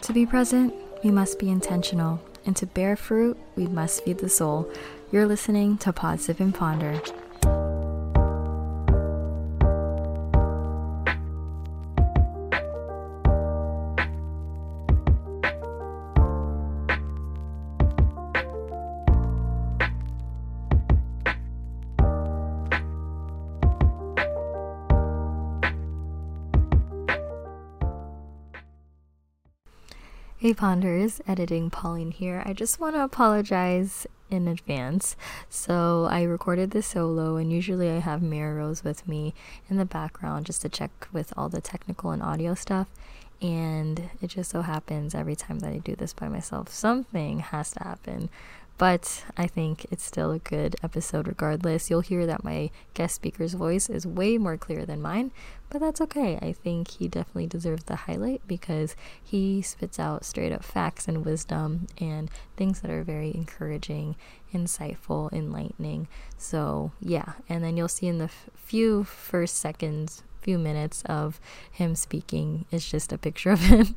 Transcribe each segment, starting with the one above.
To be present, we must be intentional, and to bear fruit, we must feed the soul. You're listening to Pause Sip and Ponder. Hey Ponders, editing Pauline here. I just want to apologize in advance. So I recorded this solo, and usually I have Mary Rose with me in the background just to check with all the technical and audio stuff. And it just so happens every time that I do this by myself, something has to happen. But I think it's still a good episode regardless. You'll hear that my guest speaker's voice is way more clear than mine, but that's okay. I think he definitely deserves the highlight because he spits out straight up facts and wisdom and things that are very encouraging, insightful, enlightening. So yeah, and then you'll see in the few minutes of him speaking, it's just a picture of him.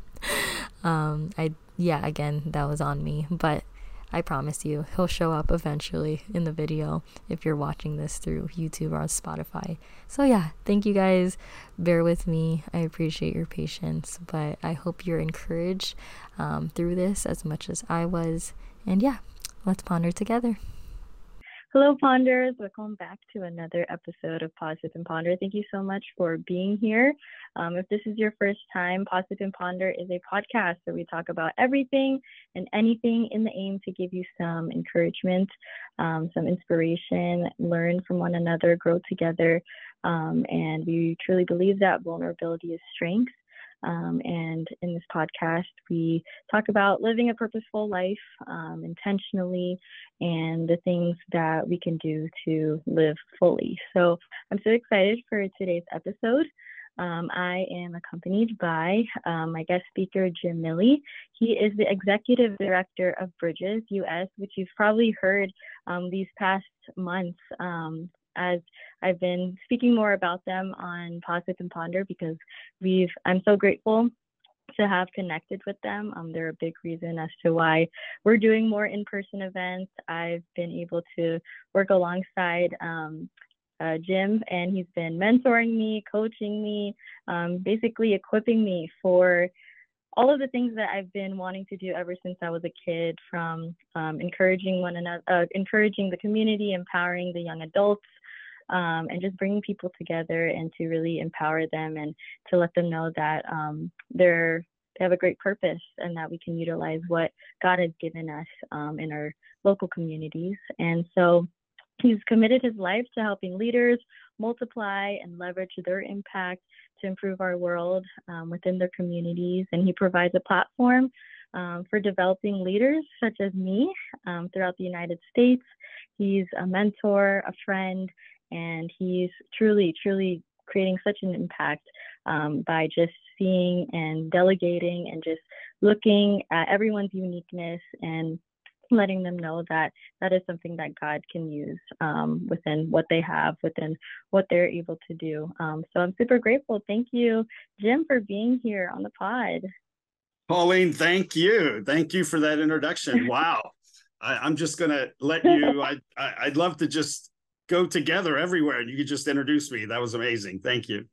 Again, that was on me, but I promise you, he'll show up eventually in the video if you're watching this through YouTube or on Spotify. So yeah, thank you guys. Bear with me. I appreciate your patience, but I hope you're encouraged through this as much as I was. And yeah, let's ponder together. Hello, Ponders. Welcome back to another episode of Pause Sip and Ponder. Thank you so much for being here. If this is your first time, Pause Sip and Ponder is a podcast where we talk about everything and anything in the aim to give you some encouragement, some inspiration, learn from one another, grow together. And we truly believe that vulnerability is strength. And in this podcast, we talk about living a purposeful life intentionally and the things that we can do to live fully. So I'm so excited for today's episode. I am accompanied by my guest speaker, Jim Milley. He is the Executive Director of Bridges US, which you've probably heard these past months as I've been speaking more about them on Pause Sip and Ponder because I'm so grateful to have connected with them. They're a big reason as to why we're doing more in-person events. I've been able to work alongside Jim, and he's been mentoring me, coaching me, basically equipping me for all of the things that I've been wanting to do ever since I was a kid, from encouraging one another, encouraging the community, empowering the young adults, and just bringing people together and to really empower them and to let them know that they have a great purpose and that we can utilize what God has given us in our local communities. And so he's committed his life to helping leaders multiply and leverage their impact to improve our world within their communities. And he provides a platform for developing leaders such as me throughout the United States. He's a mentor, a friend, and he's truly, truly creating such an impact by just seeing and delegating and just looking at everyone's uniqueness and letting them know that that is something that God can use within what they have, within what they're able to do. So I'm super grateful. Thank you, Jim, for being here on the pod. Pauline, thank you. Thank you for that introduction. Wow. I'm just going to let you, I'd love to just go together everywhere and you could just introduce me. That was amazing. Thank you.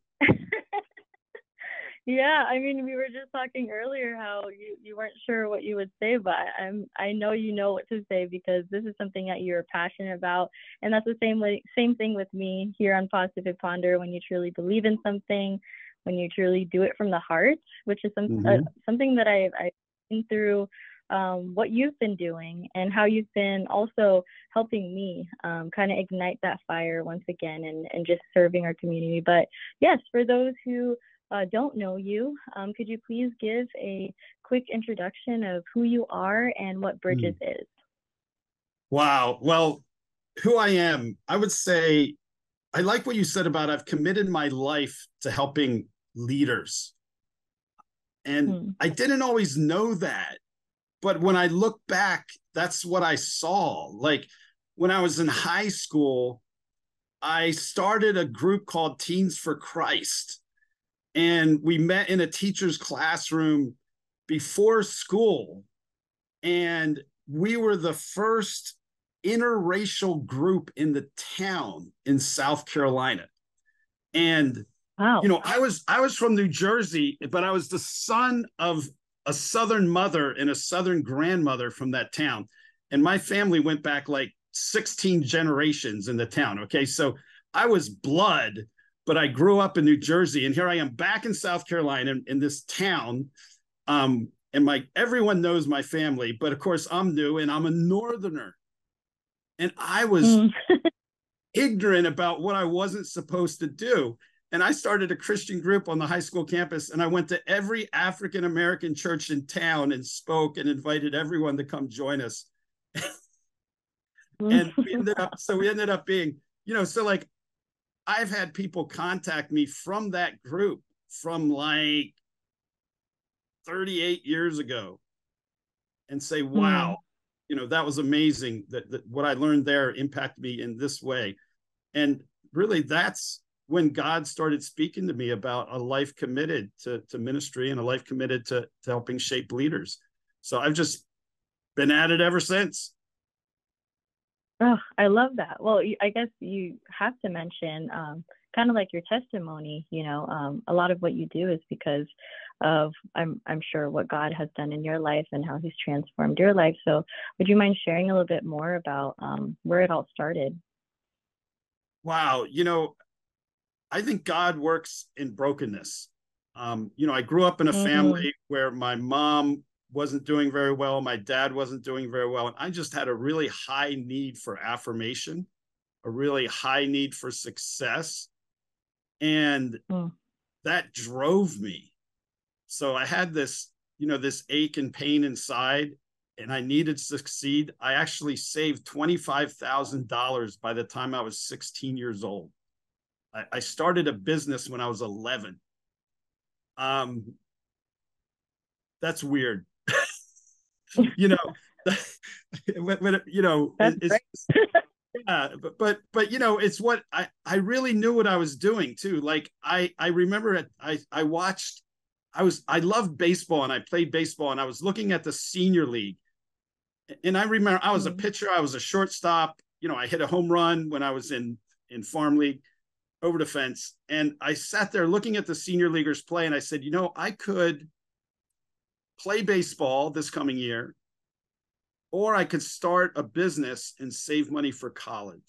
Yeah, I mean, we were just talking earlier how you weren't sure what you would say, but I know you know what to say because this is something that you're passionate about, and that's the same thing with me here on Pause Sip and Ponder. When you truly believe in something, when you truly do it from the heart, which is something that I've been through. What you've been doing and how you've been also helping me kind of ignite that fire once again and just serving our community. But yes, for those who don't know you, could you please give a quick introduction of who you are and what Bridges is? Wow. Well, who I am, I would say, I like what you said about I've committed my life to helping leaders. And I didn't always know that. But when I look back, that's what I saw. Like when I was in high school, I started a group called Teens for Christ. And we met in a teacher's classroom before school, and we were the first interracial group in the town in South Carolina. And Wow. I was from New Jersey, but I was the son of a Southern mother and a Southern grandmother from that town. And my family went back like 16 generations in the town. Okay. So I was blood, but I grew up in New Jersey, and here I am back in South Carolina in this town. And everyone knows my family, but of course I'm new and I'm a Northerner. And I was ignorant about what I wasn't supposed to do. And I started a Christian group on the high school campus, and I went to every African-American church in town and spoke and invited everyone to come join us. And we ended up being, so like I've had people contact me from that group from like 38 years ago and say, wow, that was amazing. That what I learned there impacted me in this way. And really that's when God started speaking to me about a life committed to ministry and a life committed to helping shape leaders. So I've just been at it ever since. Oh, I love that. Well, I guess you have to mention kind of like your testimony, a lot of what you do is because of, I'm sure, what God has done in your life and how he's transformed your life. So would you mind sharing a little bit more about where it all started? Wow. I think God works in brokenness. I grew up in a family where my mom wasn't doing very well. My dad wasn't doing very well. And I just had a really high need for affirmation, a really high need for success. And that drove me. So I had this, this ache and pain inside, and I needed to succeed. I actually saved $25,000 by the time I was 16 years old. I started a business when I was 11. That's weird. when, yeah, but it's what I really knew what I was doing too. Like I remember I loved baseball, and I played baseball, and I was looking at the senior league, and I remember I was a pitcher, I was a shortstop. I hit a home run when I was in farm league over the fence, and I sat there looking at the senior leaguers play, and I said, I could play baseball this coming year, or I could start a business and save money for college,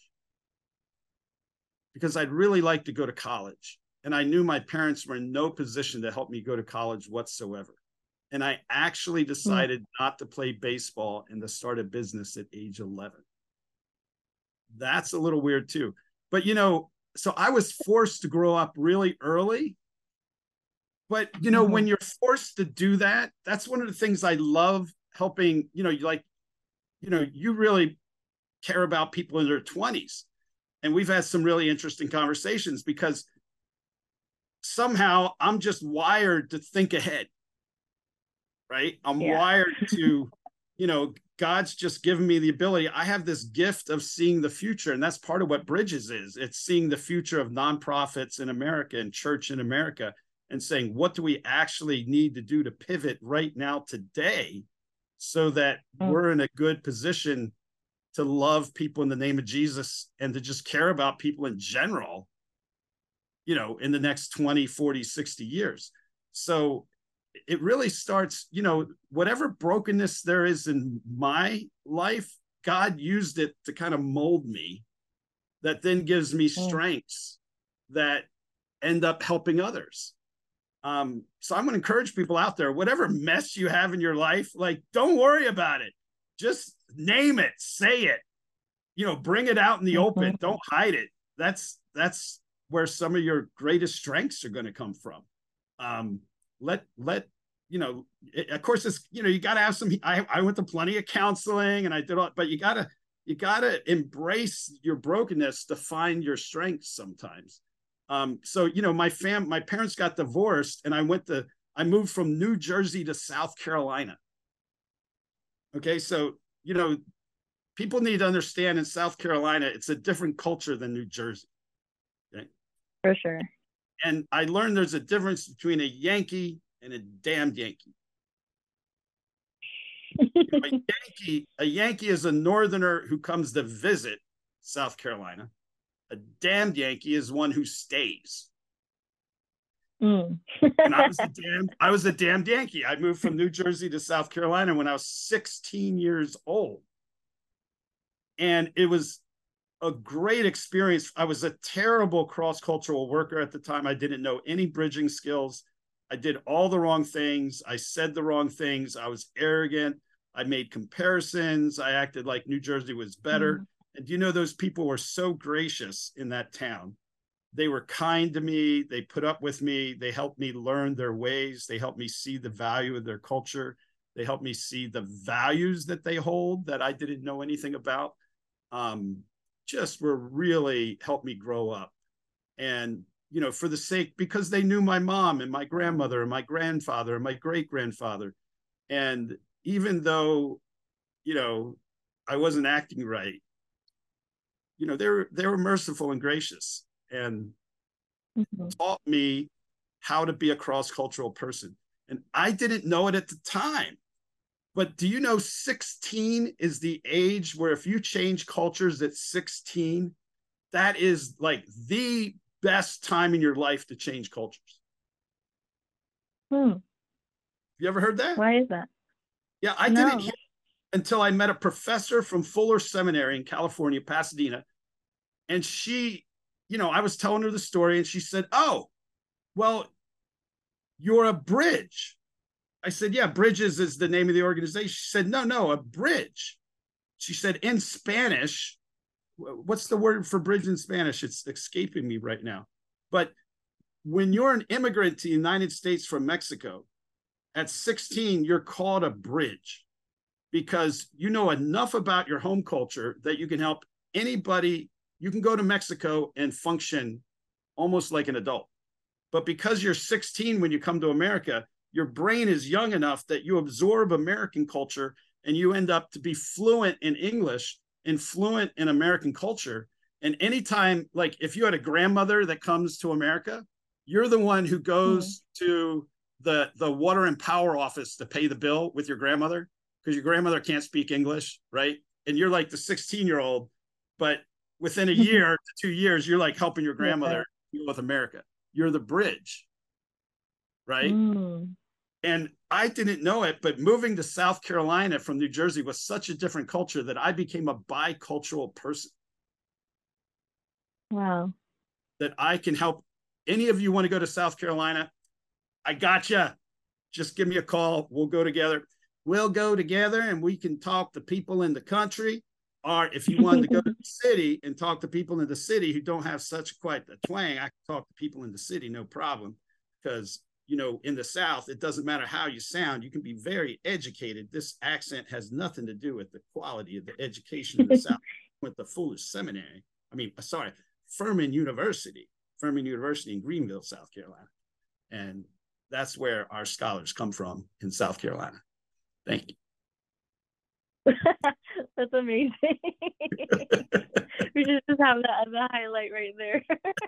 because I'd really like to go to college. And I knew my parents were in no position to help me go to college whatsoever. And I actually decided not to play baseball and to start a business at age 11. That's a little weird too. But, so I was forced to grow up really early. But, when you're forced to do that, that's one of the things I love helping, you really care about people in their 20s. And we've had some really interesting conversations, because somehow I'm just wired to think ahead, right? I'm wired to, God's just given me the ability. I have this gift of seeing the future. And that's part of what Bridges is. It's seeing the future of nonprofits in America and church in America, and saying, what do we actually need to do to pivot right now today, so that we're in a good position to love people in the name of Jesus and to just care about people in general, in the next 20, 40, 60 years. So it really starts, whatever brokenness there is in my life, God used it to kind of mold me, that then gives me strengths that end up helping others. So I'm going to encourage people out there, whatever mess you have in your life, like, don't worry about it. Just name it, say it, bring it out in the open. Don't hide it. That's where some of your greatest strengths are going to come from. Of course, it's, you got to have some, I went to plenty of counseling, and I did all, but you got to embrace your brokenness to find your strengths sometimes. So, my parents got divorced, and I moved from New Jersey to South Carolina. Okay. So, people need to understand, in South Carolina, it's a different culture than New Jersey. Okay? For sure. And I learned there's a difference between a Yankee and a damned Yankee. A Yankee is a northerner who comes to visit South Carolina. A damned Yankee is one who stays. Mm. And I was a damned Yankee. I moved from New Jersey to South Carolina when I was 16 years old. And it was a great experience. I was a terrible cross-cultural worker at the time. I didn't know any bridging skills. I did all the wrong things. I said the wrong things. I was arrogant. I made comparisons. I acted like New Jersey was better. Mm. And you know, those people were so gracious in that town. They were kind to me. They put up with me. They helped me learn their ways. They helped me see the value of their culture. They helped me see the values that they hold that I didn't know anything about. Just were really helped me grow up. And, you know, for the sake, because they knew my mom and my grandmother and my grandfather and my great grandfather. And even though, you know, I wasn't acting right, you know, they were merciful and gracious and taught me how to be a cross-cultural person. And I didn't know it at the time. But do you know 16 is the age where if you change cultures at 16, that is like the best time in your life to change cultures. You ever heard that? Why is that? Yeah, I didn't hear it until I met a professor from Fuller Seminary in California, Pasadena. And she, you know, I was telling her the story and she said, "Oh, well, you're a bridge." I said, "Yeah, Bridges is the name of the organization." She said, No, a bridge." She said, "In Spanish," what's the word for bridge in Spanish? It's escaping me right now. But when you're an immigrant to the United States from Mexico, at 16, you're called a bridge because you know enough about your home culture that you can help anybody. You can go to Mexico and function almost like an adult. But because you're 16 when you come to America, your brain is young enough that you absorb American culture and you end up to be fluent in English and fluent in American culture. And anytime, like if you had a grandmother that comes to America, you're the one who goes to the water and power office to pay the bill with your grandmother because your grandmother can't speak English, right? And you're like the 16-year-old, but within a year to 2 years, you're like helping your grandmother deal with America. You're the bridge, right? And I didn't know it, but moving to South Carolina from New Jersey was such a different culture that I became a bicultural person. Wow. That I can help. Any of you want to go to South Carolina? I gotcha. Just give me a call. We'll go together. We'll go together and we can talk to people in the country. Or if you wanted to go to the city and talk to people in the city who don't have such quite the twang, I can talk to people in the city, no problem. Because, you know, in the South, it doesn't matter how you sound. You can be very educated. This accent has nothing to do with the quality of the education in the South. With the Fuller Seminary. Furman University in Greenville, South Carolina. And that's where our scholars come from in South Carolina. Thank you. That's amazing. We should just have that as a highlight right there.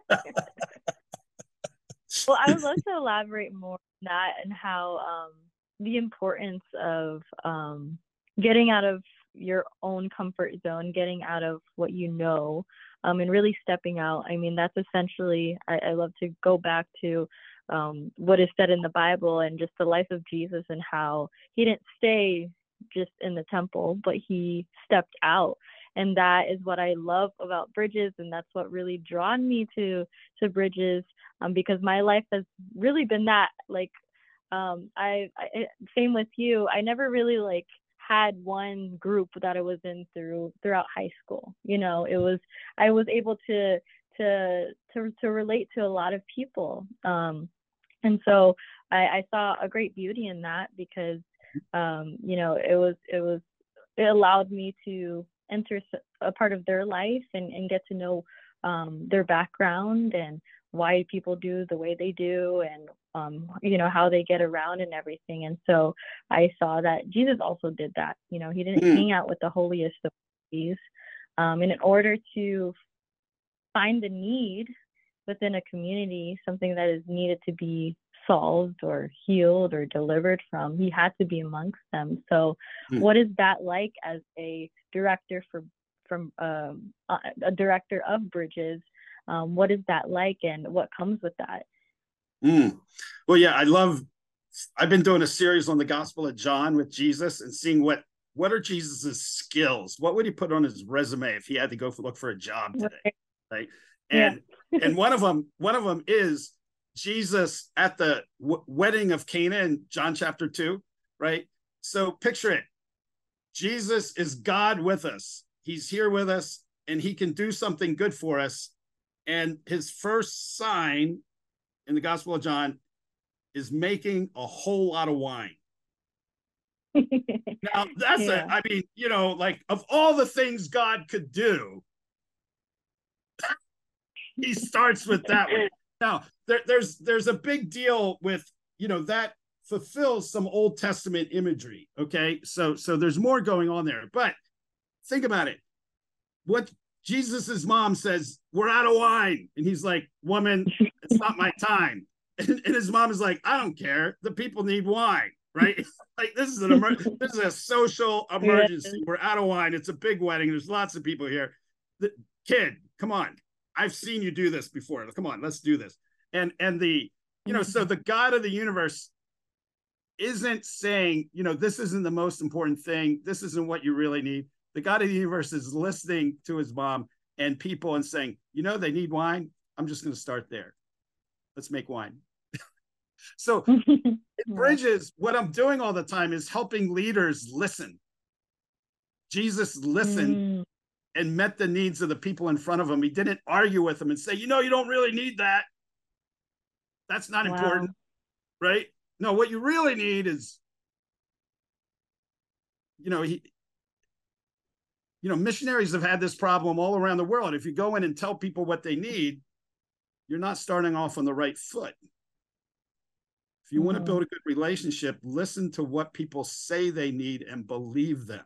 Well, I would love to elaborate more on that and how the importance of getting out of your own comfort zone, getting out of what you know, and really stepping out. I mean, that's essentially, I love to go back to what is said in the Bible and just the life of Jesus and how he didn't stay just in the temple, but he stepped out. And that is what I love about Bridges, and that's what really drawn me to Bridges, because my life has really been that. Like, I same with you. I never really like had one group that I was in throughout high school. You know, I was able to relate to a lot of people, and so I saw a great beauty in that because you know, it allowed me to enter a part of their life and get to know their background and why people do the way they do and you know, how they get around and everything. And so I saw that Jesus also did that. You know, he didn't hang out with the holiest of holies, and in order to find the need within a community, something that is needed to be solved or healed or delivered from. He had to be amongst them. So what is that like as a director from a director of Bridges? What is that like, and what comes with that? Well, yeah, I've been doing a series on the Gospel of John with Jesus and seeing what are Jesus's skills? What would he put on his resume if he had to go look for a job today? Right. And one of them is Jesus at the wedding of Cana in John chapter 2, right? So picture it. Jesus is God with us. He's here with us, and he can do something good for us. And his first sign in the Gospel of John is making a whole lot of wine. Now, that's I mean, like, of all the things God could do, he starts with that one. Now, there's a big deal with, that fulfills some Old Testament imagery, okay? So there's more going on there. But think about it. What Jesus's mom says, we're out of wine. And he's like, woman, it's not my time. And his mom is like, I don't care. The people need wine, right? Like, this is this is a social emergency. We're out of wine. It's a big wedding. There's lots of people here. The kid, come on. I've seen you do this before. Come on, let's do this. And the, so the God of the universe isn't saying, this isn't the most important thing. This isn't what you really need. The God of the universe is listening to his mom and people and saying, they need wine. I'm just going to start there. Let's make wine. So it Bridges, what I'm doing all the time is helping leaders listen. Jesus listened and met the needs of the people in front of him. He didn't argue with them and say, you don't really need that. That's not important, right? No, what you really need is, missionaries have had this problem all around the world. If you go in and tell people what they need, you're not starting off on the right foot. If you want to build a good relationship, listen to what people say they need and believe them.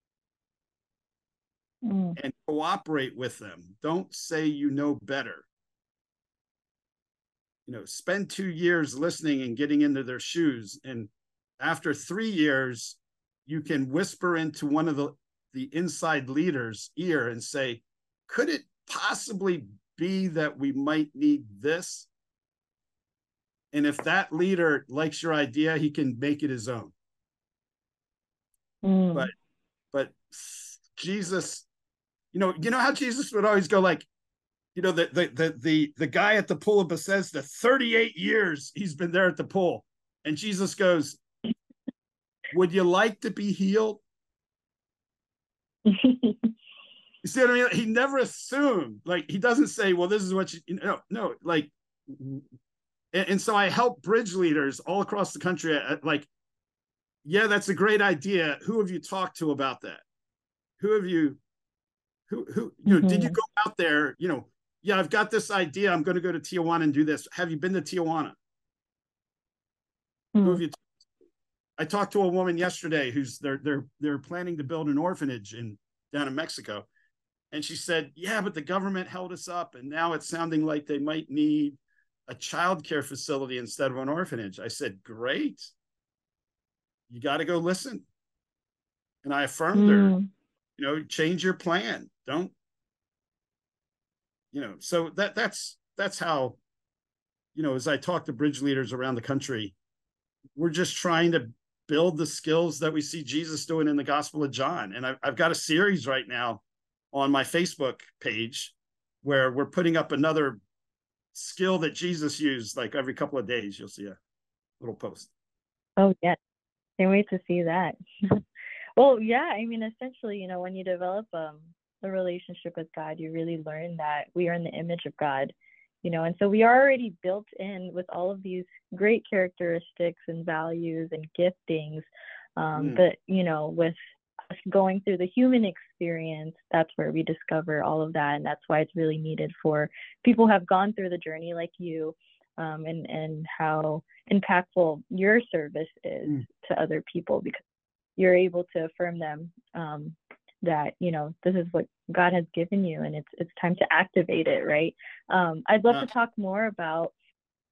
And cooperate with them. Don't say you know better. Spend 2 years listening and getting into their shoes. And after 3 years, you can whisper into one of the inside leaders' ear and say, could it possibly be that we might need this? And if that leader likes your idea, he can make it his own. But Jesus, you know how Jesus would always go, like, the guy at the pool of Bethesda, 38 years he's been there at the pool. And Jesus goes, would you like to be healed? You see what I mean? He never assumed, like, he doesn't say, well, this is what no, like, and so I help bridge leaders all across the country. Like, yeah, that's a great idea. Who have you talked to about that? Who have you, did you go out there, yeah, I've got this idea. I'm going to go to Tijuana and do this. Have you been to Tijuana? Who have you talked to? I talked to a woman yesterday who's they're planning to build an orphanage down in Mexico. And she said, yeah, but the government held us up. And now it's sounding like they might need a childcare facility instead of an orphanage. I said, great. You got to go listen. And I affirmed her, change your plan. Don't, so that's how, as I talk to bridge leaders around the country, we're just trying to build the skills that we see Jesus doing in the Gospel of John. And I've got a series right now on my Facebook page where we're putting up another skill that Jesus used. Like every couple of days, you'll see a little post. Oh, yeah. Can't wait to see that. Well, yeah, I mean, essentially, when you develop a relationship with God, you really learn that we are in the image of God, and so we are already built in with all of these great characteristics and values and giftings. But, with us going through the human experience, that's where we discover all of that. And that's why it's really needed for people who have gone through the journey like you, and how impactful your service is to other people, because you're able to affirm them that, this is what God has given you and it's time to activate it, right? I'd love to talk more about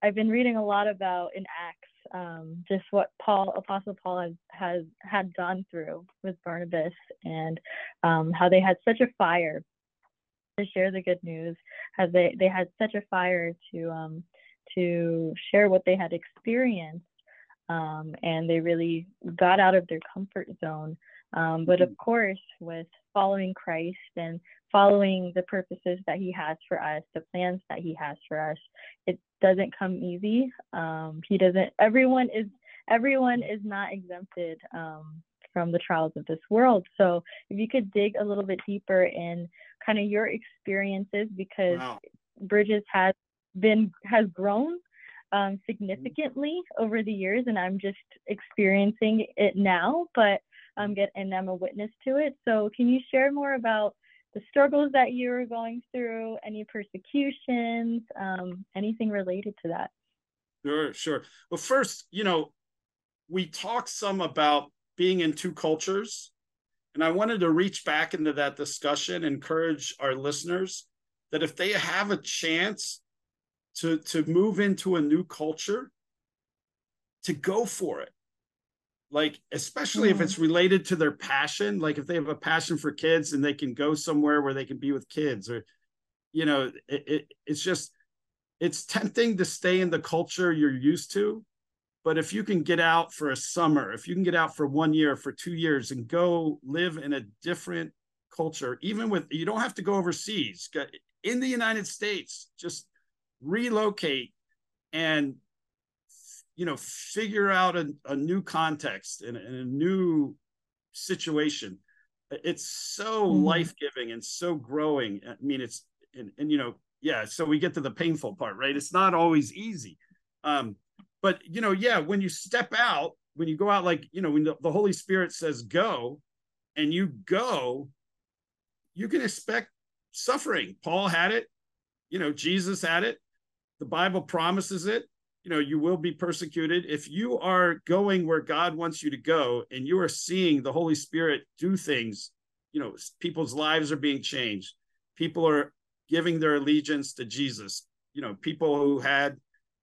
I've been reading a lot about in Acts, just what Apostle Paul has had gone through with Barnabas, and how they had such a fire to share the good news, how they had such a fire to share what they had experienced, and they really got out of their comfort zone. But of course, with following Christ and following the purposes that He has for us, the plans that He has for us, it doesn't come easy. He doesn't. Everyone is not exempted from the trials of this world. So if you could dig a little bit deeper in kind of your experiences, because Wow. Bridges has grown significantly over the years, and I'm just experiencing it now, but I'm a witness to it. So can you share more about the struggles that you were going through, any persecutions, anything related to that? Sure. Well, first, we talked some about being in two cultures, and I wanted to reach back into that discussion, encourage our listeners that if they have a chance to move into a new culture, to go for it. Like, especially if it's related to their passion, like if they have a passion for kids and they can go somewhere where they can be with kids, or, it's tempting to stay in the culture you're used to. But if you can get out for a summer, if you can get out for 1 year, for 2 years, and go live in a different culture, you don't have to go overseas, in the United States, just relocate and figure out a new context and a new situation. It's so life-giving and so growing. I mean, it's so we get to the painful part, right? It's not always easy. But when you step out, when you go out, like, when the Holy Spirit says go, and you go, you can expect suffering. Paul had it, Jesus had it. The Bible promises it. You will be persecuted. If you are going where God wants you to go, and you are seeing the Holy Spirit do things, people's lives are being changed. People are giving their allegiance to Jesus. People who had,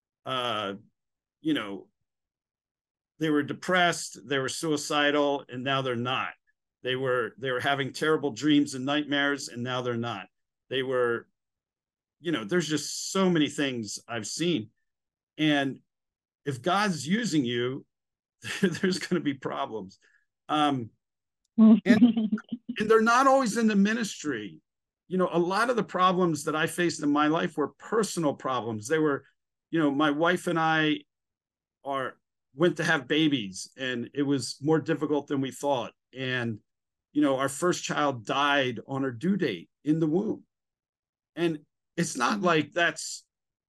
they were depressed, they were suicidal, and now they're not. They were having terrible dreams and nightmares, and now they're not. They were, there's just so many things I've seen. And if God's using you, there's going to be problems. And they're not always in the ministry. A lot of the problems that I faced in my life were personal problems. They were, my wife and I went to have babies, and it was more difficult than we thought. And, our first child died on her due date in the womb. And it's not like that's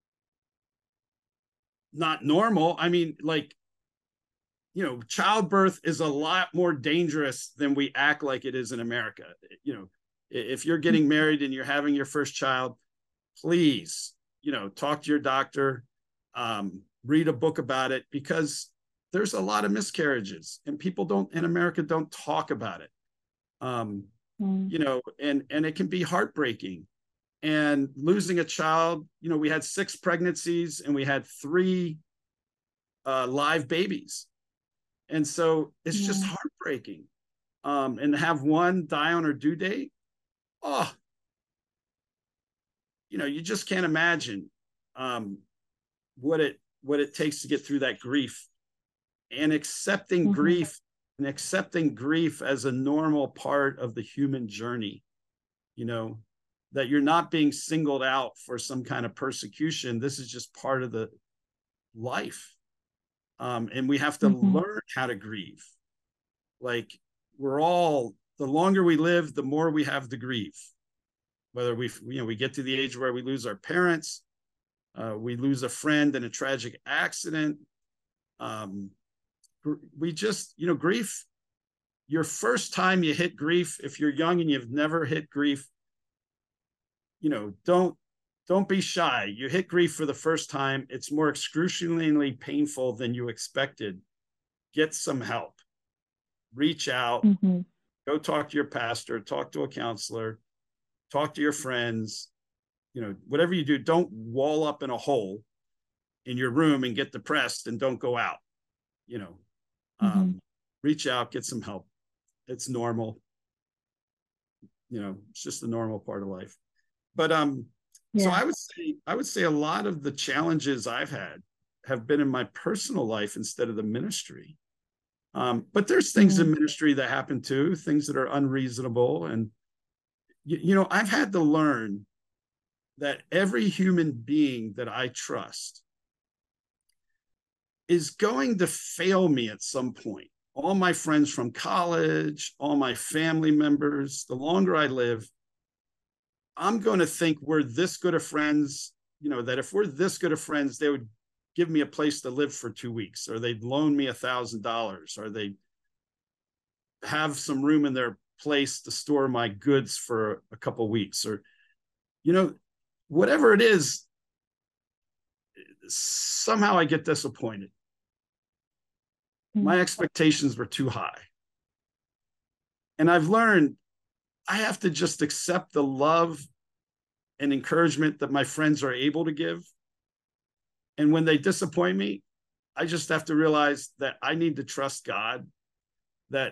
not normal. I mean, like, childbirth is a lot more dangerous than we act like it is in America. If you're getting married and you're having your first child, please, talk to your doctor, read a book about it, because there's a lot of miscarriages, and people in America don't talk about it. And it can be heartbreaking. And losing a child, we had 6 pregnancies, and we had 3 live babies. And so it's just heartbreaking. And to have one die on her due date, you just can't imagine what it takes to get through that grief, and accepting grief as a normal part of the human journey. That you're not being singled out for some kind of persecution. This is just part of the life. And we have to learn how to grieve. Like, the longer we live, the more we have to grieve. Whether we get to the age where we lose our parents, we lose a friend in a tragic accident. We just, grief, your first time you hit grief, if you're young and you've never hit grief, don't be shy. You hit grief for the first time, it's more excruciatingly painful than you expected. Get some help. Reach out. Go talk to your pastor, talk to a counselor, talk to your friends. Whatever you do, don't wall up in a hole in your room and get depressed and don't go out, you know. Reach out, get some help. It's normal. You know, it's just a normal part of life. But so I would say a lot of the challenges I've had have been in my personal life instead of the ministry. But there's things in ministry that happen too, things that are unreasonable. And, you know, I've had to learn that every human being that I trust is going to fail me at some point. All my friends from college, all my family members, the longer I live, I'm going to think we're this good of friends, you know, that if we're this good of friends, they would give me a place to live for 2 weeks, or they'd loan me $1,000, or they have some room in their place to store my goods for a couple of weeks, or, you know, whatever it is, somehow I get disappointed. My expectations were too high. And I've learned I have to just accept the love and encouragement that my friends are able to give. And when they disappoint me, I just have to realize that I need to trust God, that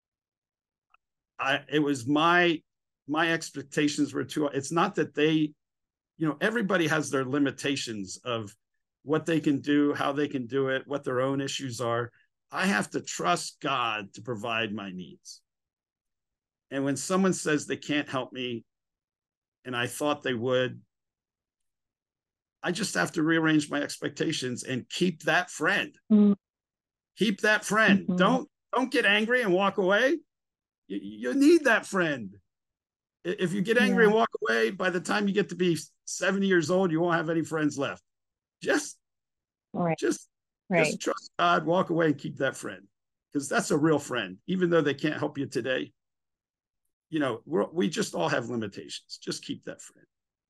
it was my expectations were too. It's not that they, you know, everybody has their limitations of what they can do, how they can do it, what their own issues are. I have to trust God to provide my needs. And when someone says they can't help me, and I thought they would, I just have to rearrange my expectations and keep that friend. Keep that friend. Don't get angry and walk away. You need that friend. If you get angry and walk away, by the time you get to be 70 years old, you won't have any friends left. Just trust God, walk away and keep that friend, because that's a real friend, even though they can't help you today. You know, we just all have limitations. Just keep that friend.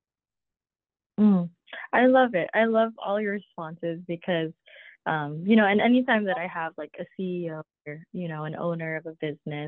I love it. I love all your responses because, you know, and anytime that I have like a CEO or, you know, an owner of a business,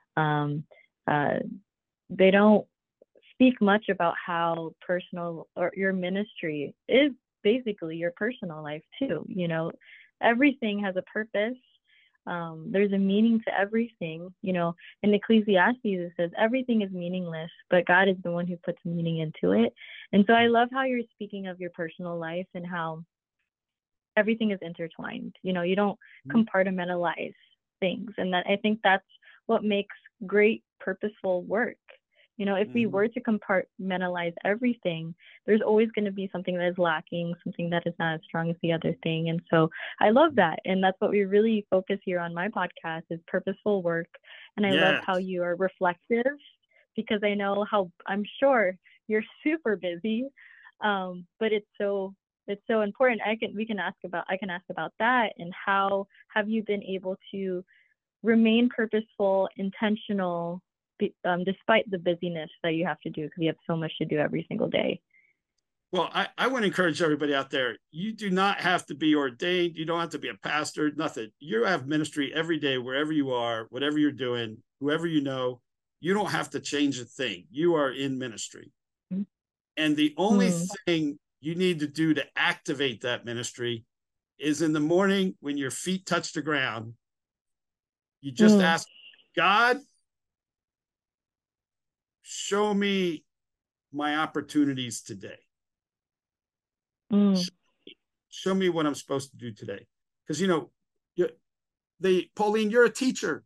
they don't speak much about how personal or your ministry is basically your personal life too. You know, everything has a purpose. There's a meaning to everything. You know, in Ecclesiastes it says everything is meaningless, but God is the one who puts meaning into it. And so I love how you're speaking of your personal life and how everything is intertwined. You know, you don't compartmentalize things, and that I think that's what makes great purposeful work. You know, if we were to compartmentalize everything, there's always going to be something that is lacking, something that is not as strong as the other thing. And so I love that. And that's what we really focus here on my podcast is purposeful work. And I love how you are reflective, because I know how, I'm sure you're super busy, but it's so important. I can ask about that, and how have you been able to remain purposeful, intentional, despite the busyness that you have to do, because you have so much to do every single day. Well, I want to encourage everybody out there. You do not have to be ordained. You don't have to be a pastor, nothing. You have ministry every day, wherever you are, whatever you're doing, whoever you know. You don't have to change a thing. You are in ministry. And the only thing you need to do to activate that ministry is in the morning when your feet touch the ground, you just ask God, show me my opportunities today. Show me what I'm supposed to do today. Because, you know, Pauline, you're a teacher,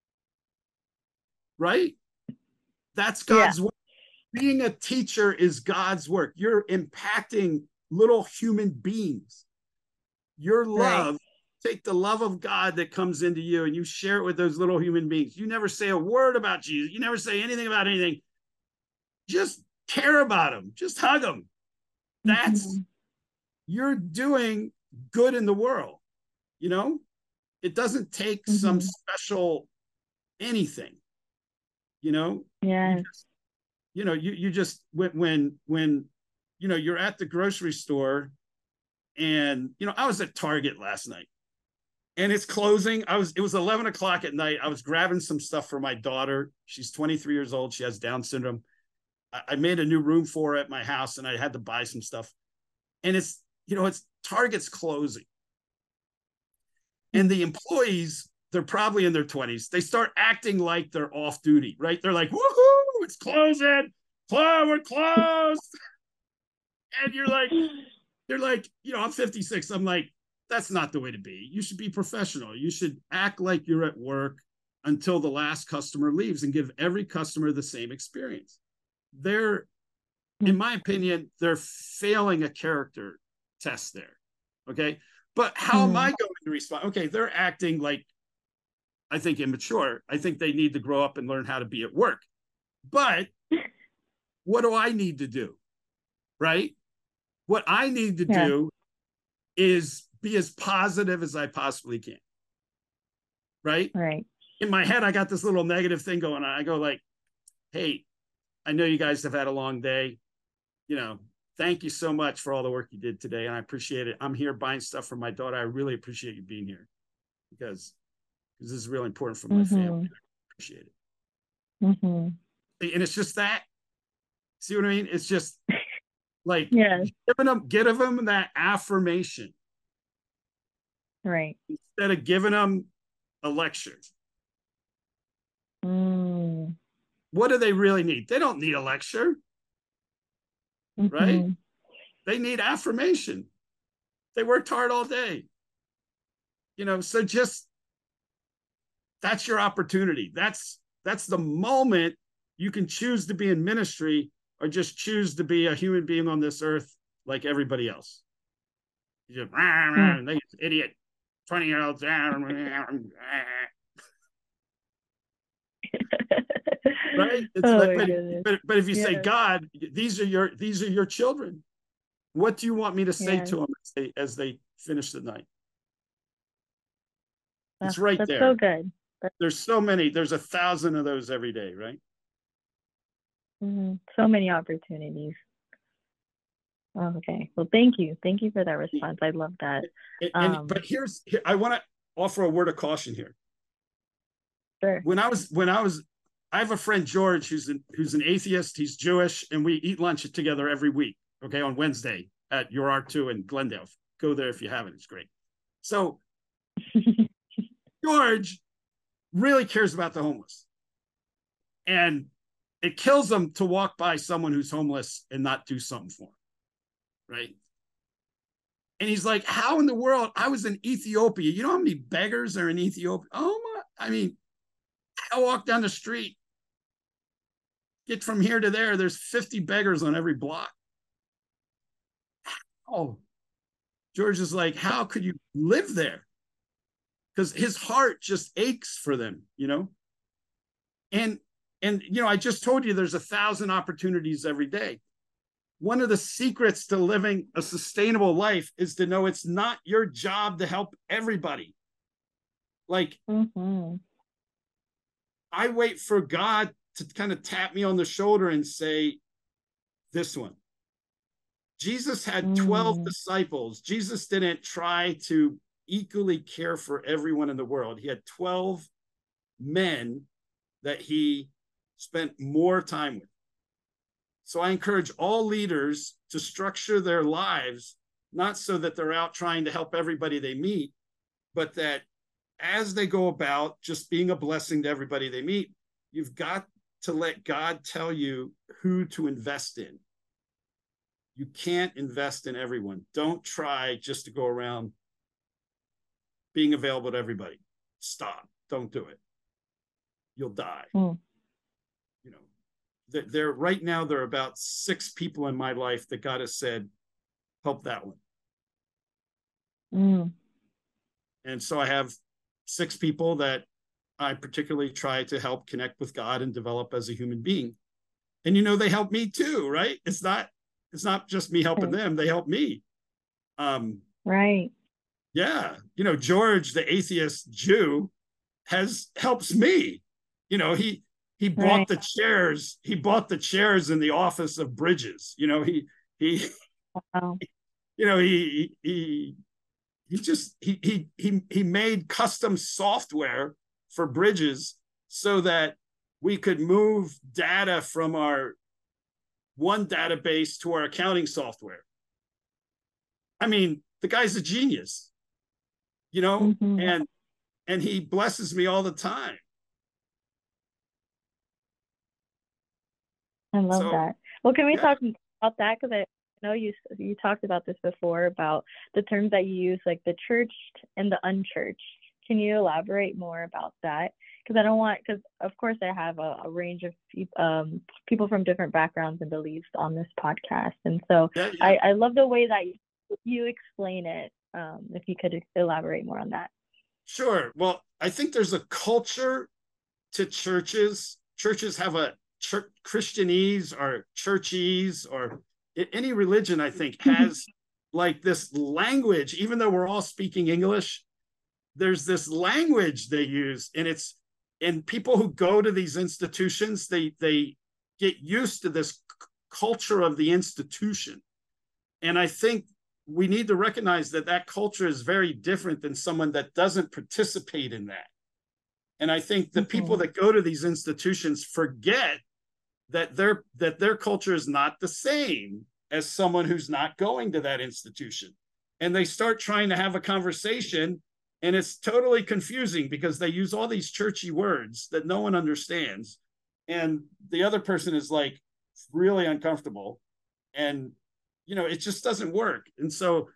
right? That's God's work. Being a teacher is God's work. You're impacting little human beings. Your love, take the love of God that comes into you and you share it with those little human beings. You never say a word about Jesus. You never say anything about anything. Just care about them. Just hug them. That's, you're doing good in the world. You know, it doesn't take some special anything, you know? You just, when, you know, you're at the grocery store and, you know, I was at Target last night and it's closing. It was 11 o'clock at night. I was grabbing some stuff for my daughter. She's 23 years old. She has Down syndrome. I made a new room for her at my house and I had to buy some stuff. And it's it's Target's closing. And the employees, they're probably in their 20s. They start acting like they're off duty, right? They're like, woohoo, it's closing. We're closed. And they're like, I'm 56. I'm like, that's not the way to be. You should be professional. You should act like you're at work until the last customer leaves and give every customer the same experience. In my opinion, they're failing a character test there. Okay. But how am I going to respond? Okay, they're acting like, I think, immature. I think they need to grow up and learn how to be at work. But what do I need to do? Right? What I need to do is be as positive as I possibly can. Right? Right. In my head, I got this little negative thing going on. I go like, hey, I know you guys have had a long day. Thank you so much for all the work you did today. And I appreciate it. I'm here buying stuff for my daughter. I really appreciate you being here because this is really important for my family. I appreciate it. And it's just that. See what I mean? It's just like giving them that affirmation. Right. Instead of giving them a lecture. What do they really need? They don't need a lecture. Right? They need affirmation. They worked hard all day. So just that's your opportunity. That's the moment you can choose to be in ministry or just choose to be a human being on this earth like everybody else. You just idiot 20-year-olds. Right? It's but if you say, God, these are your children. What do you want me to say to them as they finish the night? It's right there. That's so good. There's so many. There's 1,000 of those every day, right? So many opportunities. Okay. Well, thank you. Thank you for that response. I love that. But I want to offer a word of caution here. Sure. When I was I have a friend, George, who's an atheist. He's Jewish, and we eat lunch together every week, okay, on Wednesday at Your R2 in Glendale. Go there if you haven't. It's great. So George really cares about the homeless. And it kills him to walk by someone who's homeless and not do something for him, right? And he's like, how in the world? I was in Ethiopia. You know how many beggars are in Ethiopia? I walk down the street, get from here to there, there's 50 beggars on every block. Oh, George is like, how could you live there? Because his heart just aches for them, And I just told you there's 1,000 opportunities every day. One of the secrets to living a sustainable life is to know it's not your job to help everybody. Like, I wait for God to kind of tap me on the shoulder and say, this one. Jesus had 12 disciples. Jesus didn't try to equally care for everyone in the world. He had 12 men that he spent more time with. So I encourage all leaders to structure their lives, not so that they're out trying to help everybody they meet, but that as they go about just being a blessing to everybody they meet, you've got to let God tell you who to invest in. You can't invest in everyone. Don't try just to go around being available to everybody. Stop. Don't do it. You'll die. Right now, there are about 6 people in my life that God has said, help that one. And so I have 6 people that I particularly try to help connect with God and develop as a human being. And, they help me too, right? It's not just me helping them. They help me. Right. Yeah. George, the atheist Jew, helps me. He bought the chairs. He bought the chairs in the office of Bridges. He made custom software for Bridges so that we could move data from our one database to our accounting software. I mean, the guy's a genius, you know, Mm-hmm. and he blesses me all the time. I love So that. Well, can we yeah, talk about that? Because I know you talked about this before about the terms that you use, like the churched and the unchurched. Can you elaborate more about that? Because I don't want, because of course I have a range of people from different backgrounds and beliefs on this podcast, and so yeah, yeah. I love the way that you explain it. If you could elaborate more on that. Sure. Well, I think there's a culture to churches. Churches have a church Christianese or churchese or any religion, I think, has like this language, even though we're all speaking English, there's this language they use, and people who go to these institutions, they get used to this culture of the institution. And I think we need to recognize that that culture is very different than someone that doesn't participate in that. And I think the people Mm-hmm. that go to these institutions forget that their culture is not the same as someone who's not going to that institution. And they start trying to have a conversation, and it's totally confusing because they use all these churchy words that no one understands. And the other person is like really uncomfortable. And, it just doesn't work. And so,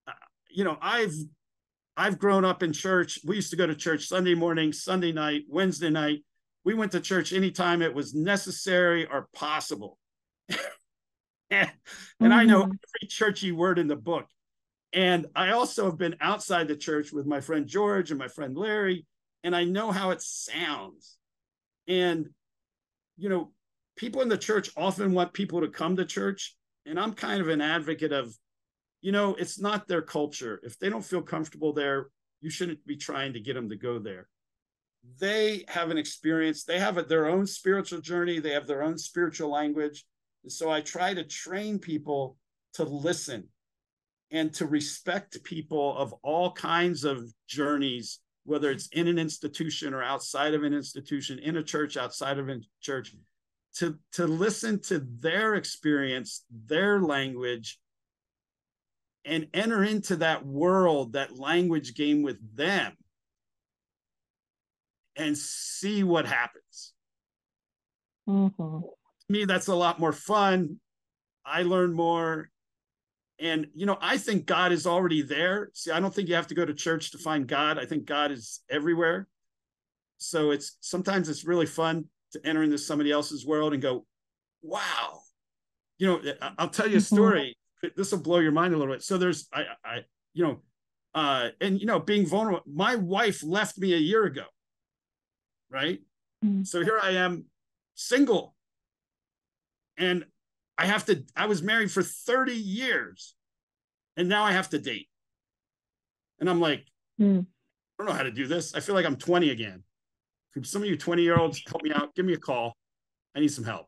I've grown up in church. We used to go to church Sunday morning, Sunday night, Wednesday night. We went to church anytime it was necessary or possible. and I know Mm-hmm. every churchy word in the book. And I also have been outside the church with my friend George and my friend Larry, and I know how it sounds. And, people in the church often want people to come to church. And I'm kind of an advocate of, it's not their culture. If they don't feel comfortable there, you shouldn't be trying to get them to go there. They have an experience. They have their own spiritual journey. They have their own spiritual language. And so I try to train people to listen and to respect people of all kinds of journeys, whether it's in an institution or outside of an institution, in a church, outside of a church, to listen to their experience, their language, and enter into that world, that language game with them, and see what happens. Mm-hmm. To me, that's a lot more fun. I learn more. And, I think God is already there. See, I don't think you have to go to church to find God. I think God is everywhere. So sometimes it's really fun to enter into somebody else's world and go, wow. I'll tell you a story. This will blow your mind a little bit. So there's, being vulnerable. My wife left me a year ago, right? Mm-hmm. So here I am, single, and I was married for 30 years, and now I have to date. And I'm like, I don't know how to do this. I feel like I'm 20 again. Could some of you 20-year-olds help me out? Give me a call. I need some help.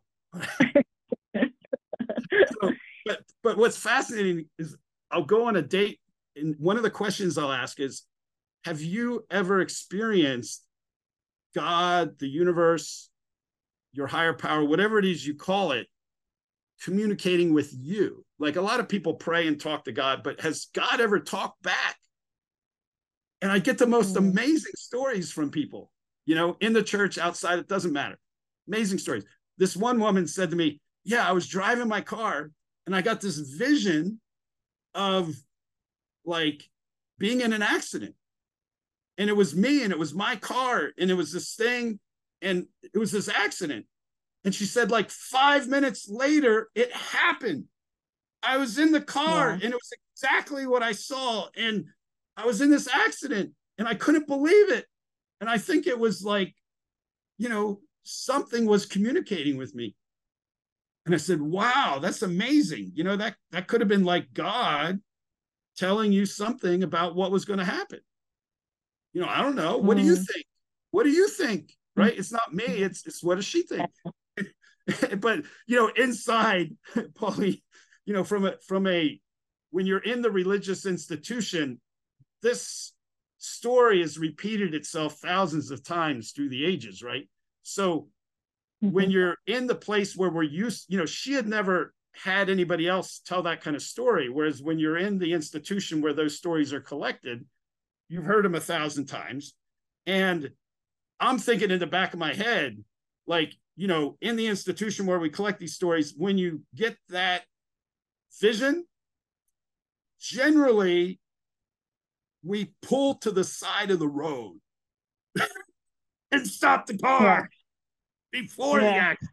So, but what's fascinating is I'll go on a date, and one of the questions I'll ask is, have you ever experienced God, the universe, your higher power, whatever it is you call it, communicating with you? Like, a lot of people pray and talk to God, but has God ever talked back? And I get the most amazing stories from people, in the church, outside, it doesn't matter. Amazing stories. This one woman said to me, yeah, I was driving my car and I got this vision of like being in an accident. And it was me, and it was my car, and it was this thing, and it was this accident. And she said, like 5 minutes later, it happened. I was in the car, and it was exactly what I saw. And I was in this accident, and I couldn't believe it. And I think it was like, something was communicating with me. And I said, wow, that's amazing. That could have been like God telling you something about what was going to happen. I don't know. What do you think? What do you think? Right? It's not me. It's what does she think? But inside, Paulie, from a when you're in the religious institution, this story has repeated itself thousands of times through the ages, right? So when you're in the place where we're used, she had never had anybody else tell that kind of story. Whereas when you're in the institution where those stories are collected, you've heard them 1,000 times. And I'm thinking in the back of my head, like, you know, in the institution where we collect these stories, when you get that vision, generally we pull to the side of the road and stop the car before the accident.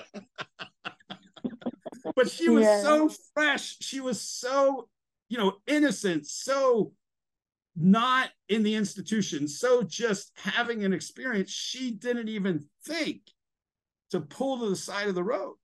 But she was so fresh. She was so, you know, innocent, so not in the institution, so just having an experience. She didn't even think to pull to the side of the road.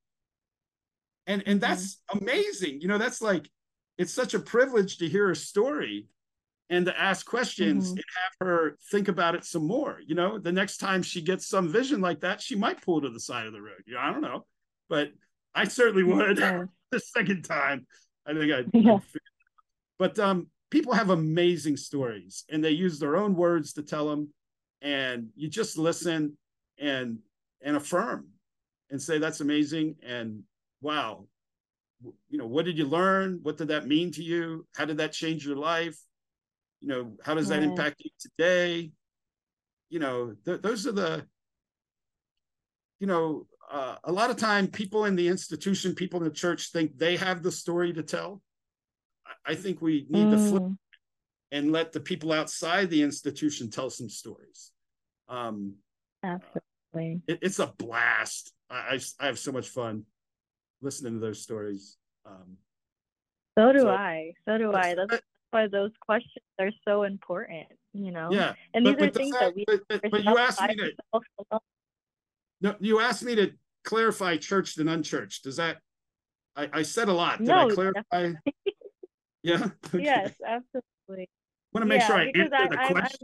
And that's amazing. You know, that's like, it's such a privilege to hear her story and to ask questions and have her think about it some more. You know, the next time she gets some vision like that, she might pull to the side of the road. You know, I don't know, but I certainly would. The second time, I think I'd but people have amazing stories, and they use their own words to tell them, and you just listen and affirm and say, that's amazing, and wow, you know, what did you learn? What did that mean to you? How did that change your life? You know, how does that impact you today? You know, those are the, you know, a lot of time people in the institution, people in the church think they have the story to tell. I think we need to flip and let the people outside the institution tell some stories. Absolutely. It's a blast. I have so much fun listening to those stories. So do I. That's why those questions are so important, you know? Yeah. And these are things that we... But you asked me to... No, you asked me to clarify churched and unchurched. Does that... I said a lot. Did I clarify? Yeah? Okay. Yes, absolutely. I want to make sure I answer the question.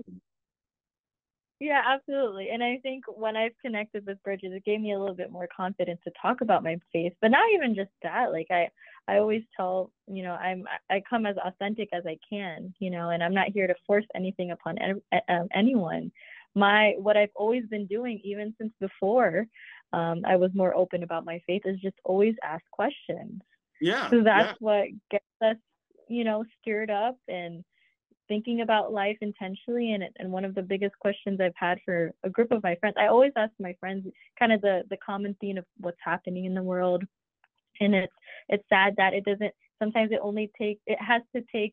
Yeah, absolutely. And I think when I've connected with Bridges, it gave me a little bit more confidence to talk about my faith. But not even just that. Like I always tell, you know, I come as authentic as I can, you know, and I'm not here to force anything upon anyone. What I've always been doing, even since before I was more open about my faith, is just always ask questions. Yeah. So that's what gets us, you know, stirred up and thinking about life intentionally. And one of the biggest questions I've had for a group of my friends, I always ask my friends kind of the common theme of what's happening in the world. And it's sad that sometimes it has to take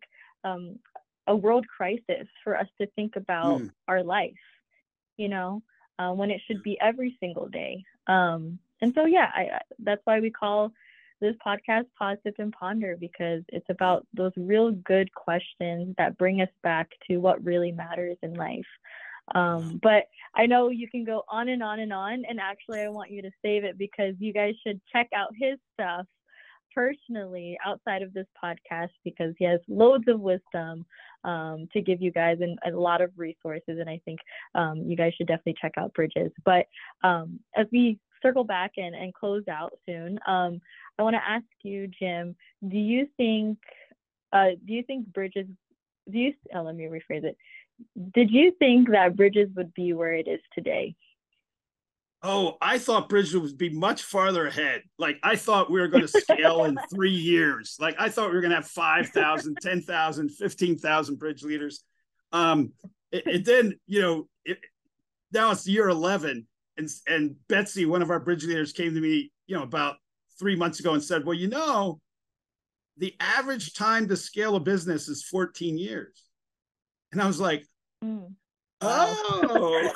a world crisis for us to think about our life, you know, when it should be every single day. And so, that's why we call this podcast Pause, Sip, and Ponder, because it's about those real good questions that bring us back to what really matters in life. But I know you can go on and on and on, and actually I want you to save it because you guys should check out his stuff personally outside of this podcast, because he has loads of wisdom to give you guys and a lot of resources. And I think you guys should definitely check out Bridges. But as we circle back and close out soon, I want to ask you, Jim, do you think Bridges, let me rephrase it. Did you think that Bridges would be where it is today? Oh, I thought Bridges would be much farther ahead. Like, I thought we were going to scale in 3 years. Like, I thought we were going to have 5,000, 10,000, 15,000 bridge leaders. It then, you know, now it's year 11. And Betsy, one of our bridge leaders, came to me, you know, about 3 months ago and said, well, you know, the average time to scale a business is 14 years. And I was like, oh,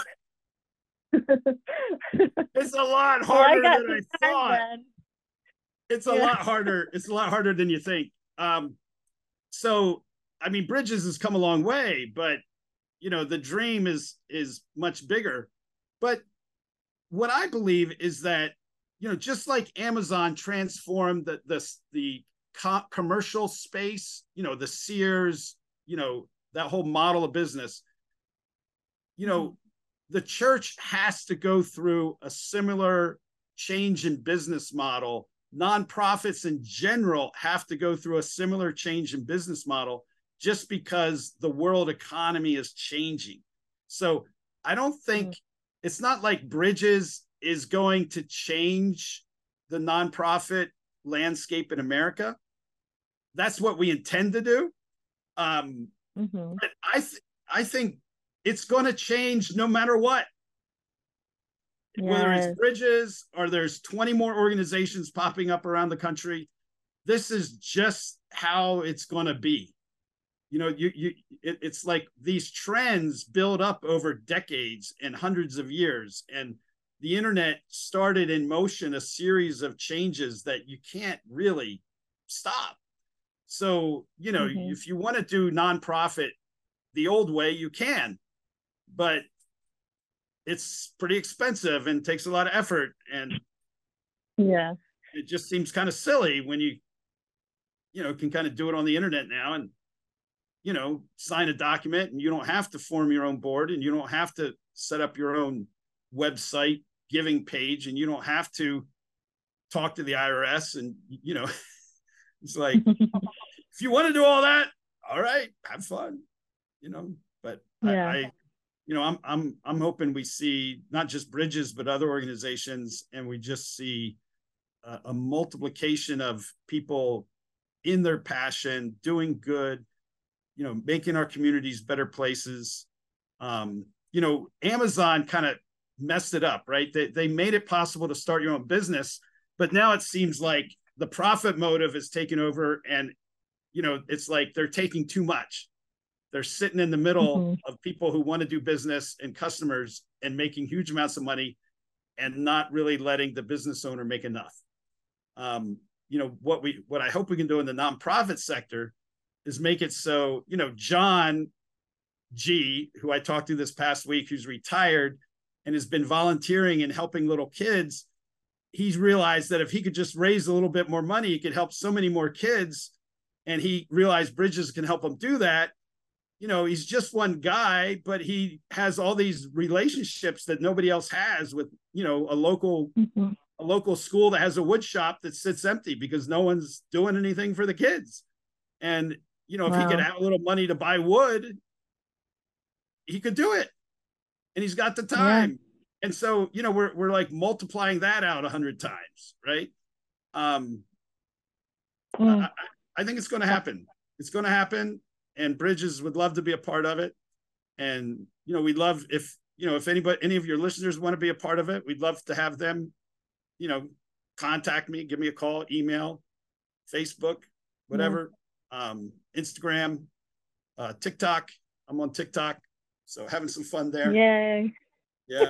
it's a lot harder than I thought. It's a lot harder. It's a lot harder than you think. So, I mean, Bridges has come a long way, but, you know, the dream is much bigger. But what I believe is that, you know, just like Amazon transformed the commercial space, you know, the Sears, you know, that whole model of business, you know, the church has to go through a similar change in business model. Nonprofits in general have to go through a similar change in business model just because the world economy is changing. So I don't think it's not like Bridges is going to change the nonprofit landscape in America. That's what we intend to do. Mm-hmm. But I think it's going to change no matter what. Whether it's Yes. Bridges or there's 20 more organizations popping up around the country, this is just how it's going to be. You know, it's like these trends build up over decades and hundreds of years, and the internet started in motion a series of changes that you can't really stop. So, you know, Mm-hmm. if you want to do nonprofit the old way, you can, but it's pretty expensive and takes a lot of effort, and Yeah. it just seems kind of silly when you know, can kind of do it on the internet now and, you know, sign a document, and you don't have to form your own board, and you don't have to set up your own website giving page, and you don't have to talk to the IRS. And, you know, it's like, if you want to do all that, all right, have fun, you know. But Yeah. you know, I'm hoping we see not just Bridges, but other organizations, and we just see a multiplication of people in their passion, doing good, you know, making our communities better places. You know, Amazon kind of messed it up, right? They made it possible to start your own business, but now it seems like the profit motive is taking over, and, you know, it's like they're taking too much. They're sitting in the middle Mm-hmm. of people who want to do business and customers and making huge amounts of money, and not really letting the business owner make enough. You know, what I hope we can do in the nonprofit sector is make it so, you know, John G, who I talked to this past week, who's retired and has been volunteering and helping little kids, he's realized that if he could just raise a little bit more money, he could help so many more kids. And he realized Bridges can help him do that. You know, he's just one guy, but he has all these relationships that nobody else has with, you know, Mm-hmm. a local school that has a wood shop that sits empty because no one's doing anything for the kids. And, you know, if he could Wow. have a little money to buy wood, he could do it. And he's got the Yeah. time. And so, you know, we're like multiplying that out 100 times, right? Um, Mm. I, I think it's going to happen. It's going to happen. And Bridges would love to be a part of it. And, you know, we'd love if, you know, if any of your listeners want to be a part of it, we'd love to have them, you know, contact me, give me a call, email, Facebook, Yeah. whatever, Instagram, TikTok. I'm on TikTok. So having some fun there. Yay. Yeah.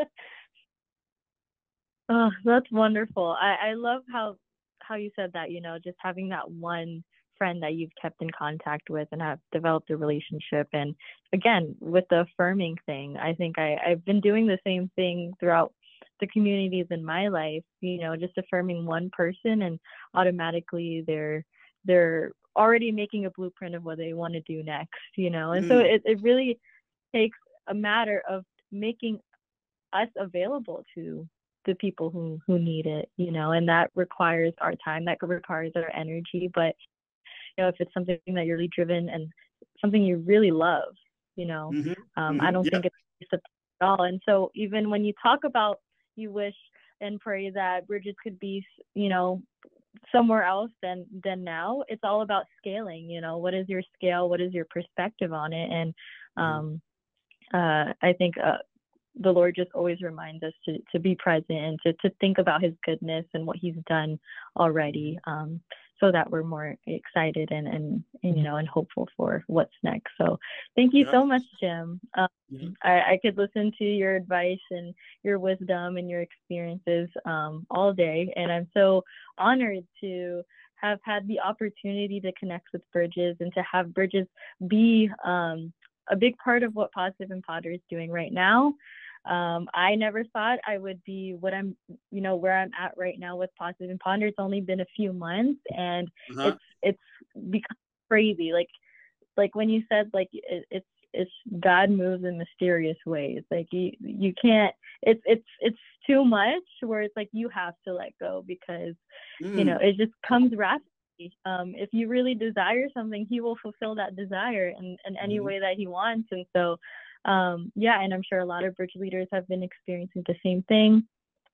Oh, that's wonderful. I love how you said that, you know, just having that one friend that you've kept in contact with and have developed a relationship. And again, with the affirming thing, I think I've been doing the same thing throughout the communities in my life, you know, just affirming one person, and automatically they're already making a blueprint of what they want to do next, you know. And so it really takes a matter of making us available to the people who need it, you know, and that requires our time, that requires our energy. But, you know, if it's something that you're really driven and something you really love, you know, I don't Yeah. think it's at all. And so even when you talk about, you wish and pray that Bridges could be, you know, somewhere else than now, it's all about scaling. You know, what is your scale, what is your perspective on it? And I think the Lord just always reminds us to be present and to think about his goodness and what he's done already, so that we're more excited and you know, and hopeful for what's next. So thank you so much, Jim. I could listen to your advice and your wisdom and your experiences all day, and I'm so honored to have had the opportunity to connect with Bridges and to have Bridges be a big part of what Positive and Ponder is doing right now. I never thought I would be what I'm, you know, where I'm at right now with Positive and Ponder. It's only been a few months, and it's become crazy. Like when you said, like, it's God moves in mysterious ways. Like you can't, it's too much where it's like you have to let go, because you know, it just comes rapidly. If you really desire something, he will fulfill that desire in any way that he wants. And so yeah, and I'm sure a lot of bridge leaders have been experiencing the same thing.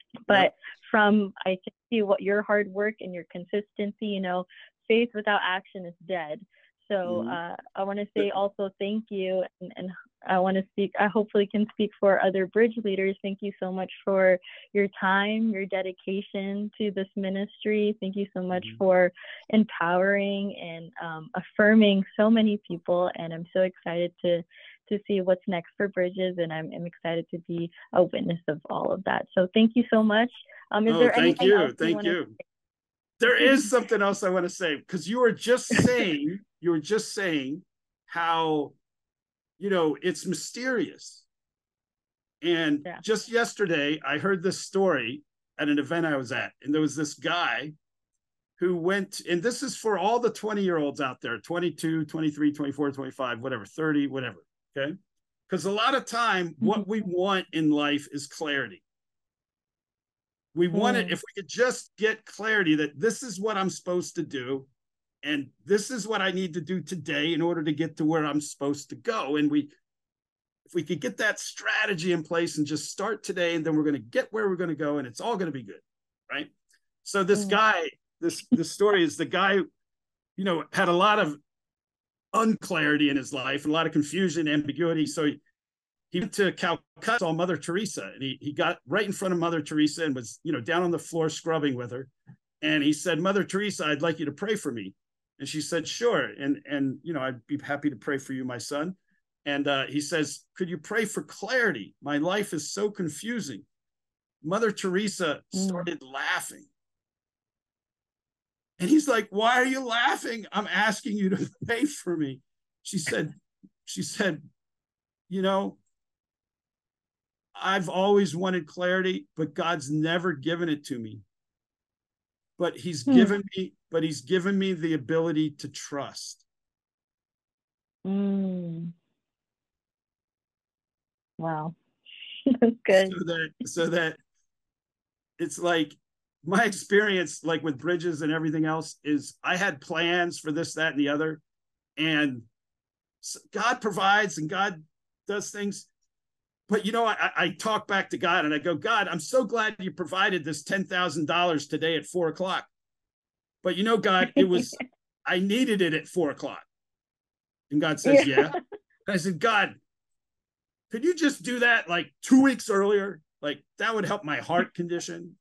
But from, I can see what your hard work and your consistency, faith without action is dead. So I want to say also thank you, and I want to speak, I hopefully can speak for other bridge leaders. Thank you so much for your time, your dedication to this ministry. Thank you so much for empowering and affirming so many people. And I'm so excited to see what's next for Bridges, and I'm excited to be a witness of all of that. So thank you so much. Is there anything else you want to say? There is something else I want to say, because you were just saying how, it's mysterious. And just yesterday, I heard this story at an event I was at, and there was this guy who went, and this is for all the 20-year-olds out there, 22, 23, 24, 25, whatever, 30, whatever, okay? Because a lot of time, what we want in life is clarity. We want it, if we could just get clarity that this is what I'm supposed to do, and this is what I need to do today in order to get to where I'm supposed to go. And if we could get that strategy in place and just start today, and then we're going to get where we're going to go, and it's all going to be good, right? So this guy, this story is the guy, had a lot of unclarity in his life, and a lot of confusion, ambiguity. So he went to Calcutta, saw Mother Teresa, and he got right in front of Mother Teresa and was, down on the floor scrubbing with her. And he said, "Mother Teresa, I'd like you to pray for me." And she said, "Sure. And I'd be happy to pray for you, my son." And he says, "Could you pray for clarity? My life is so confusing." Mother Teresa started laughing. And he's like, "Why are you laughing? I'm asking you to pray for me." She said, "I've always wanted clarity, but God's never given it to me. But he's given me the ability to trust." Wow. That's good. So that it's like, my experience, like with Bridges and everything else, is I had plans for this, that, and the other. And God provides and God does things. But, I talk back to God and I go, "God, I'm so glad you provided this $10,000 today at 4:00. But, God, I needed it at 4:00. And God says, "Yeah." And I said, "God, could you just do that like 2 weeks earlier? Like, that would help my heart condition,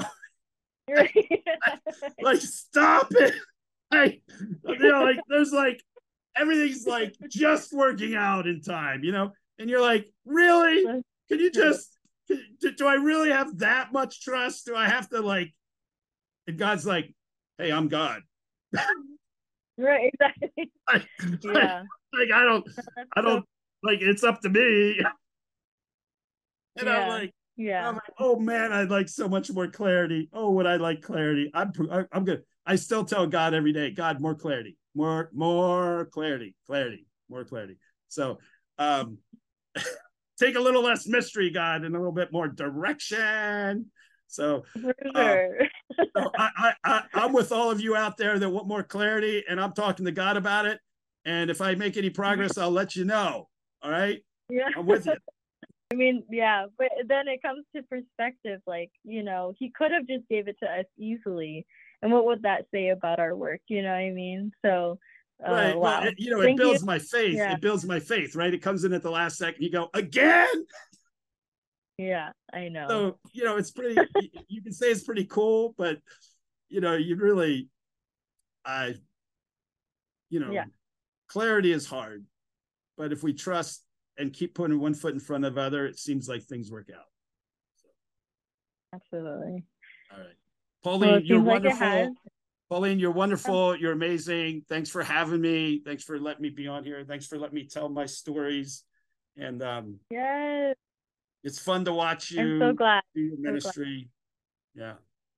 like, stop it." There's like, everything's like just working out in time, and you're like, "Really? Can you just, do I really have that much trust? Do I have to and God's like, "Hey, I'm God." Right, exactly. I don't, it's up to me. And I'm like, "Oh man, I'd like so much more clarity. Oh, would I like clarity? I'm good." I still tell God every day, "God, more clarity, more clarity, more clarity." So, take a little less mystery, God, and a little bit more direction. So, so I'm with all of you out there that want more clarity, and I'm talking to God about it. And if I make any progress, I'll let you know. All right? Yeah. I'm with you. I mean, yeah, but then it comes to perspective. He could have just gave it to us easily, and what would that say about our work? You know what I mean? So, right. Wow. Well, it builds my faith. Yeah. It builds my faith, right? It comes in at the last second. You go, "Again?" Yeah, I know. So, it's pretty, you can say it's pretty cool, but, you really, clarity is hard. But if we trust and keep putting one foot in front of the other, it seems like things work out. So. Absolutely. All right. Pauline, you're wonderful. Pauline, you're wonderful. You're amazing. Thanks for having me. Thanks for letting me be on here. Thanks for letting me tell my stories. And yes, it's fun to watch you. I'm so glad. Do your ministry. Yeah.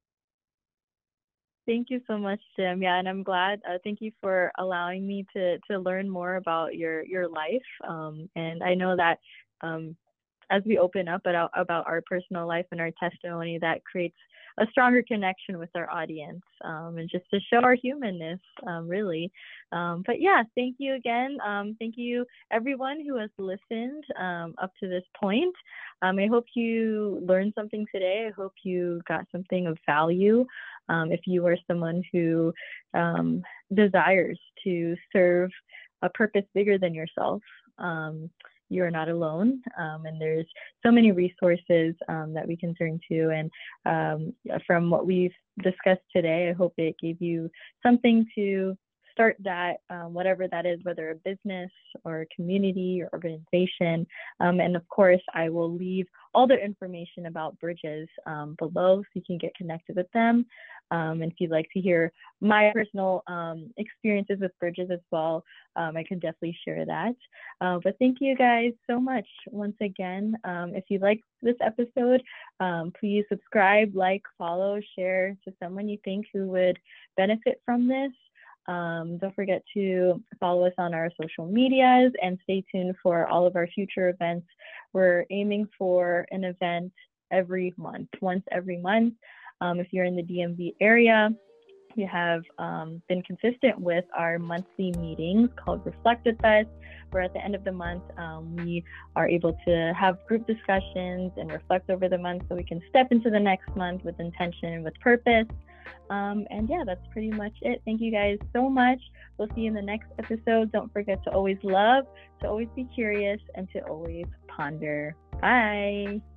Thank you so much, Jim. Yeah, and I'm glad. Thank you for allowing me to learn more about your life. And I know that as we open up about our personal life and our testimony, that creates a stronger connection with our audience, and just to show our humanness, really. But yeah, thank you again. Thank you everyone who has listened up to this point. I hope you learned something today. I hope you got something of value. If you are someone who desires to serve a purpose bigger than yourself, you are not alone, and there's so many resources that we can turn to. And from what we've discussed today, I hope it gave you something to start that, whatever that is, whether a business or a community or organization. And of course, I will leave all the information about Bridges below, so you can get connected with them. And if you'd like to hear my personal experiences with Bridges as well, I can definitely share that. But thank you guys so much once again. If you like this episode, please subscribe, like, follow, share to someone you think who would benefit from this. Don't forget to follow us on our social medias and stay tuned for all of our future events. We're aiming for an event every month, once every month. If you're in the DMV area, we have been consistent with our monthly meetings called Reflect with Us, where at the end of the month, we are able to have group discussions and reflect over the month so we can step into the next month with intention and with purpose. And yeah, that's pretty much it. Thank you guys so much. We'll see you in the next episode. Don't forget to always love, to always be curious, and to always ponder. Bye.